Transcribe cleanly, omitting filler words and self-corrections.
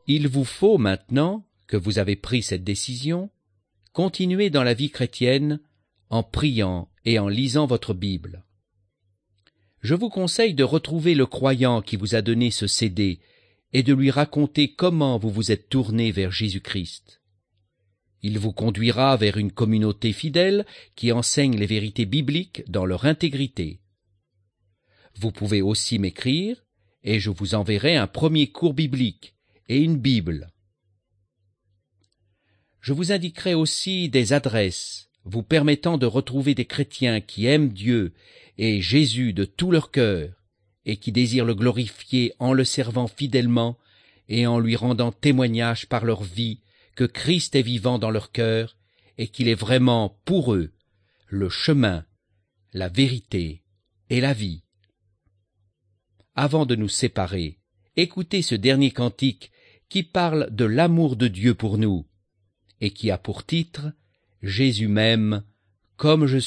Il vous faut maintenant, que vous avez pris cette décision, continuer dans la vie chrétienne en priant et en lisant votre Bible. Je vous conseille de retrouver le croyant qui vous a donné ce CD et de lui raconter comment vous vous êtes tourné vers Jésus-Christ. Il vous conduira vers une communauté fidèle qui enseigne les vérités bibliques dans leur intégrité. Vous pouvez aussi m'écrire et je vous enverrai un premier cours biblique et une Bible. Je vous indiquerai aussi des adresses vous permettant de retrouver des chrétiens qui aiment Dieu et Jésus de tout leur cœur et qui désirent le glorifier en le servant fidèlement et en lui rendant témoignage par leur vie que Christ est vivant dans leur cœur et qu'il est vraiment pour eux le chemin, la vérité et la vie. Avant de nous séparer, écoutez ce dernier cantique qui parle de l'amour de Dieu pour nous et qui a pour titre « Jésus m'aime comme je suis ».